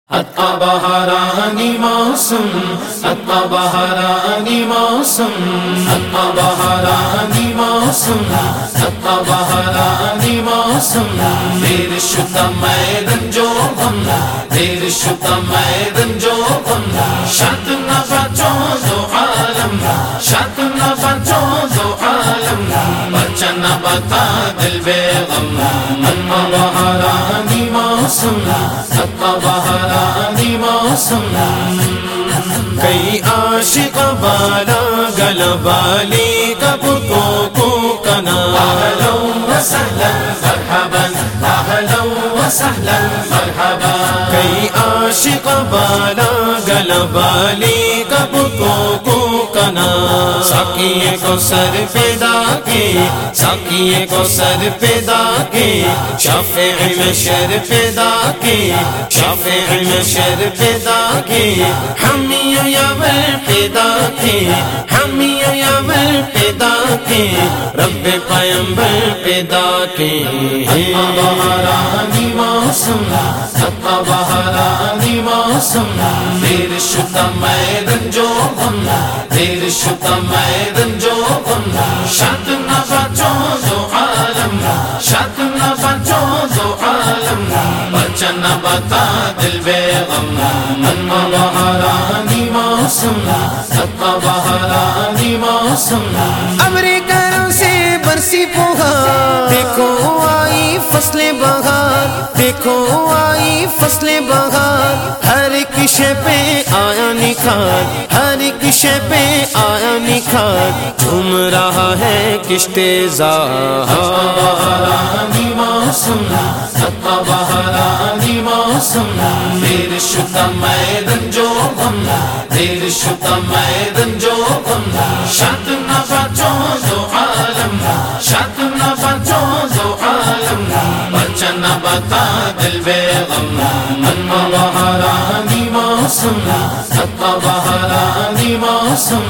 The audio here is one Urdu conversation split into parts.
بهارانی موسم بهارانی موسم بهارانی موسم بهارانی موسم دیر شدم میدان جوغم دیر شدم میدان جوغم شد نفجو دو عالم شد نفجو دو عالم بچن بتا دل بیغم بهارانی موسم بهارانی موسم کئی عاشق بالا گل بالی کبتوں کو کنا اہلا وسہلا مرحبا اہلا وسہلا مرحبا کئی عاشق بالا گل بالی کبتوں کو کنا ساقیے کو سر پیدا کے ساقیے کو سر پیدا کے شافع میں شر پیدا کے شافع میں شر پیدا کے ہمیوں یاور پیدا کے ہمیوں یاور پیدا کے رب پیمبر پیدا کے بہارانی موسم بہارانی موسم دیر شدم میدان جوغم دیر شدم میدان جوغم شد نفجو دو عالم شد نفجو دو عالم بچن بتا دل بیغم بہارانی موسم بہارانی موسم امریکہ سے برسی بہار دیکھو آئی فصل بہار دیکھو آئی فصل بہار ہر ایک شے پہ آیا نکھار ہر ایک شے پہ آیا نکھار جھوم رہا ہے کشتے زار بہارانی موسم بہارانی موسم دیر شدم میدان جوغم دیر شدم میدان جوغم شد نفجو دو عالم شد نفجو دو عالم بچن بتا دل بیغم بہارانی موسم بہارانی موسم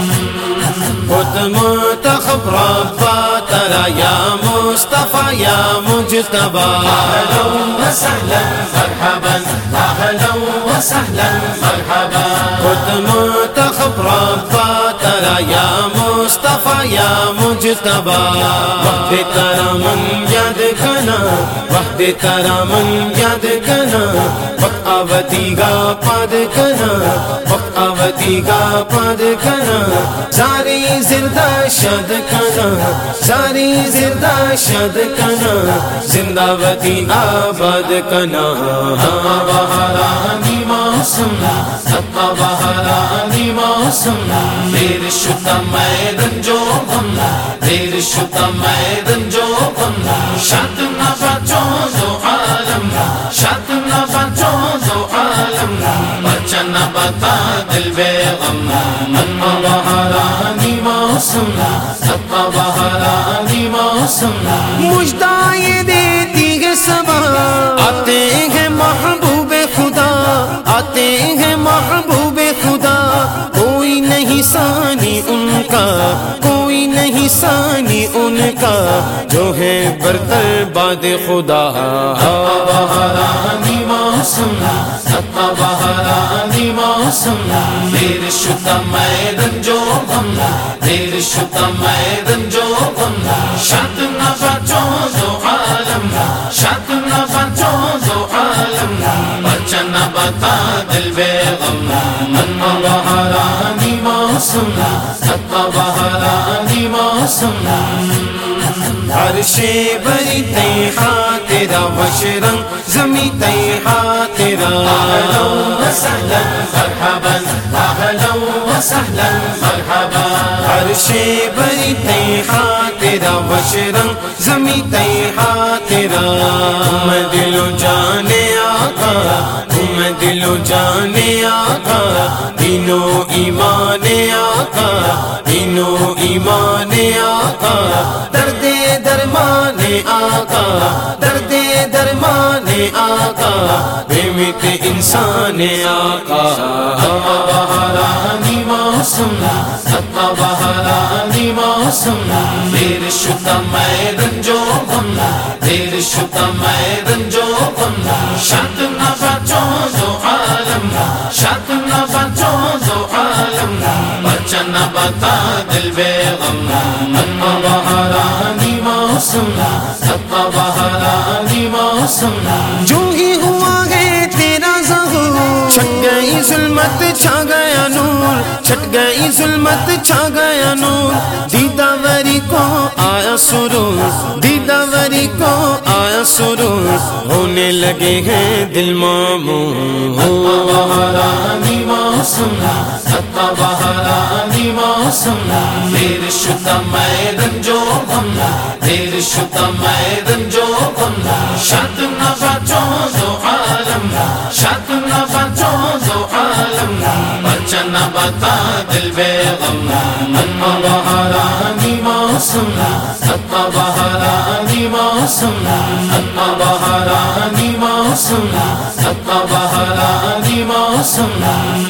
خود منتخب ربا ترا یا مصطفیٰ یا مجتبی اہلا وسہلا مرحبا اہلا وسہلا مرحبا خود منتخب ربا ترا یا مصطفیٰ یا مجتبی وحد کرامن یاد کنا وحد کرامن یاد کنا وقت آوتی گا پاد کنا وقت آوتی گا پاد کنا ساری زندہ شد کنا ساری زندہ شد کنا زندہ وتی آباد کنا بہارانی موسم بہارانی موسم دیر شدم میدان جوغم دیر شدم میدان جوغم شد نفجو دو عالم شد نفجو دو عالم بچن بتا دل بیغم بہارانی موسم بہارانی موسم مجدائے دیتی ہے سبا آتے ہیں محبوب خدا آتے ہیں محبوب خدا کوئی نہیں ثانی ان کا کوئی نہیں ثانی ان کا جو ہے برتر باد خدا بہارانی موسم بہارانی موسم دیر شدم میدان جوغم دیر شدم میدان جوغم شد نفجو دو عالم شد نفجو دو عالم بچن بتا دل بیغم بہارانی موسم بہارانی موسم عرش بری تیہا تیرا وشرنگ زمیں تیہا تیرا اہلا وسہلا مرحبا اہلا وسہلا مرحبا عرش بری تیہا تیرا وشرنگ زمیں تیہا تیرا تم دل و جان آقا تم دل و جان آقا تینوں ایمان آقا تینوں ایمان آقا درد درمان آقا درد درمان آقا بیمت انسان آقا بہارانی موسم بہارانی موسم دیر شدم میدان جوغم دیر شدم میدان جوغم شد نفجو دو شاط نہ بچو دو عالم بچن بتا دل بے غم اتنا بہارانی موسم اتنا بہارانی موسم جو ہی ہوا ہے تیرا ظہور چھٹ گئی ظلمت چھا گیا نور چھٹ گئی ظلمت چھا گیا نور دیداوری کو آیا سرور دیداوری کو آیا سرور ہونے لگے ہیں دل معمور بہارانی موسم اتنا بہارانی موسم دیر شدہ میدن جو غم دیر شدہ میدن جو غم شاط نہ بچو دو عالم شاط نہ بچو دو عالم بچن بتا دل بے غم اتنا بہارانی موسم اتنا بہارانی موسم اتنا بہارانی موسم اتنا بہارانی موسم